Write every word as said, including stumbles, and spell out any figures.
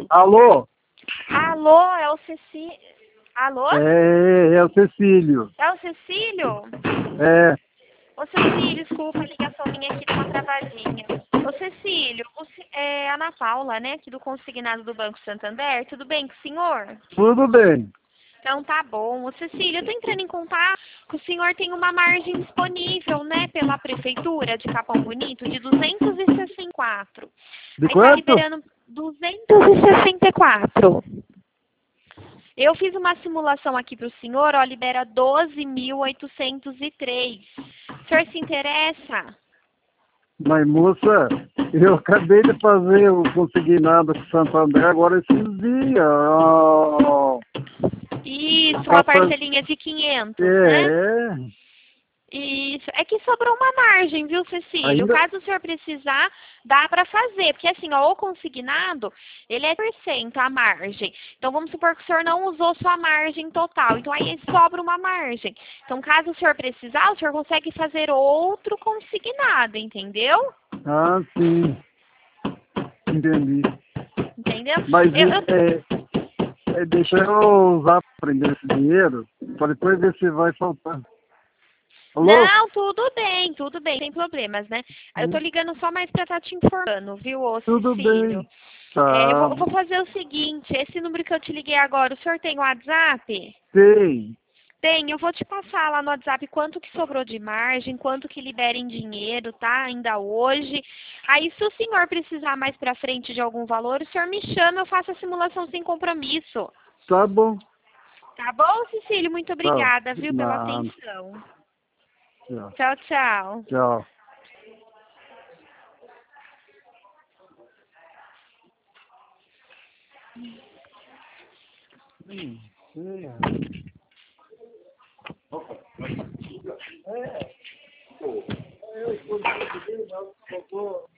Alô? Alô, é o Cecílio. Alô? É, é o Cecílio. É o Cecílio? É, Ô Cecílio, desculpa, a ligação minha aqui tá uma travadinha. Ô Cecílio, o Ce- é Ana Paula, né, aqui do consignado do Banco Santander. Tudo bem com o senhor? tudo bem. Então tá bom. Ô Cecílio, eu tô entrando em contato que o senhor tem uma margem disponível, né, pela prefeitura de Capão Bonito de duzentos e sessenta e quatro. De Aí tá quanto? liberando duzentos e sessenta e quatro. Eu fiz uma simulação aqui para o senhor, ó, libera doze mil oitocentos e três. O senhor se interessa? Mas, moça, eu acabei de fazer o consignado com Santo André agora esses dias. Ah, Isso, uma passa- parcelinha de quinhentos, né? É, Isso. É que sobrou uma margem, viu, Cecílio? ainda... Caso o senhor precisar, dá para fazer. Porque assim, ó, o consignado, ele é por cento a margem. Então, vamos supor que o senhor não usou sua margem total. Então, aí sobra uma margem. Então, caso o senhor precisar, o senhor consegue fazer outro consignado, entendeu? Ah, sim, entendi. Entendeu? Mas Eu, eu- é, é, deixa eu usar primeiro esse dinheiro, para depois ver se vai faltar. Alô? Não, tudo bem, tudo bem, sem problemas, né? Eu tô ligando só mais pra estar te informando, viu, ô Tudo Cecílio? bem. É, eu, vou, Tá, eu vou fazer o seguinte, esse número que eu te liguei agora, o senhor tem WhatsApp? sei. Tem, eu vou te passar lá no WhatsApp quanto que sobrou de margem, quanto que libera em dinheiro, tá? Ainda hoje. Aí, se o senhor precisar mais pra frente de algum valor, o senhor me chama, eu faço a simulação sem compromisso. Tá bom. Tá bom, Cecílio? Muito Tá. obrigada, viu, pela Nada. atenção. Tchau. Tchau, tchau. Tchau. Hum, é. É. Pô, eu estou